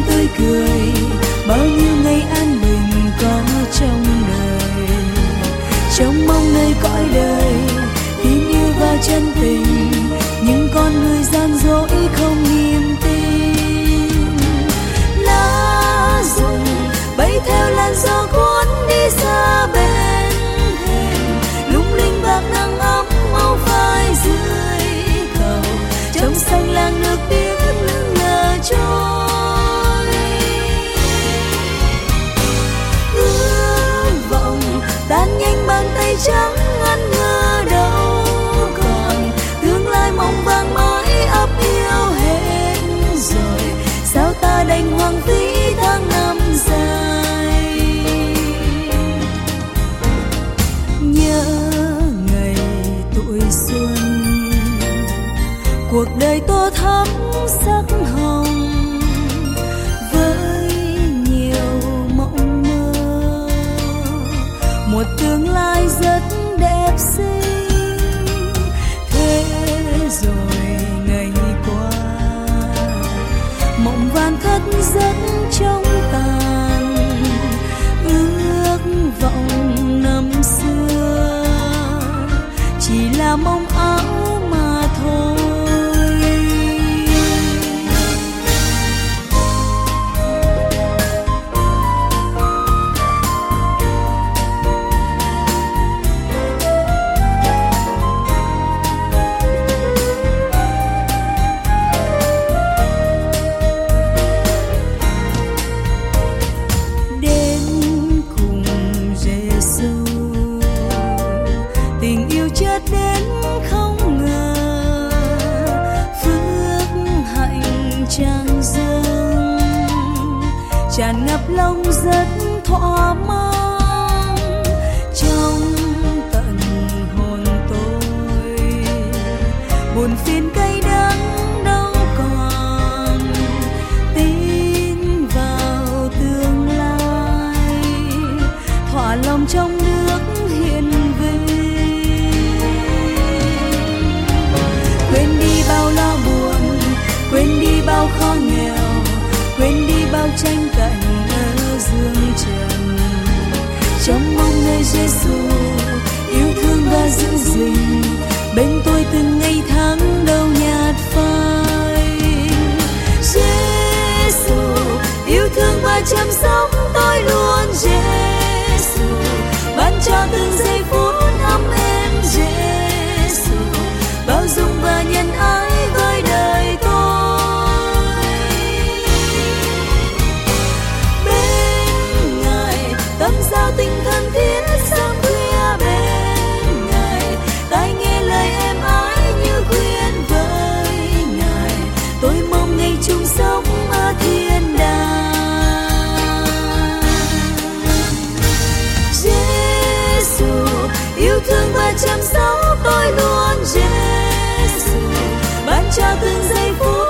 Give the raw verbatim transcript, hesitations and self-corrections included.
tươi cười, bao nhiêu ngày an bình có trong đời. Trông mong nơi cõi đời tin yêu và chân tình, nhưng con người gian dối không niềm tin. Lá rụng bay theo làn gió cuốn đi xa bên thềm, lung linh bạc nắng ấm màu phai dưới cầu. Trong xanh làng nước biếc lững lờ trôi. Ước vọng tan nhanh bàn tay trắng ngăn ngơ đâu còn, tương lai mong vàng mãi ấp yêu hết rồi. Sao ta đành hoang phí tháng năm dài. Nhớ ngày tuổi xuân, cuộc đời tô thắm sắc hồng với nhiều mộng mơ. Một tương lai rất đẹp xinh, thế rồi ngày qua mộng vàng thất rất trong tàn. Ước vọng năm xưa chỉ là mong áo mà thôi. Tình yêu chợt đến không ngờ, phước hạnh tràn dâng tràn ngập lòng rất thỏa mãn. Trong tận hồn tôi buồn phiền cay đắng đâu còn, tin vào tương lai thỏa lòng trong nước hiền vinh. Quên đi bao lo buồn, quên đi bao khó nghèo, quên đi bao tranh cạnh ở dương trần. Trong mong nơi Giêsu yêu thương và giữ gìn bên tôi từng ngày tháng đâu nhạt phai. Giêsu yêu thương và chăm sóc tôi luôn. Giêsu ban cho từng giây phút ấm êm. Giêsu bao dung và nhân ái với đời tôi. Bên Ngài tâm giao tình thân thiết sớm khuya bên Ngài, tai nghe lời êm ái như khuyên với Ngài. Tôi mong ngày chung sống ở thiên đàng. Giêsu yêu thương và chăm sóc tôi luôn. Giêsu ban cho từng giây phút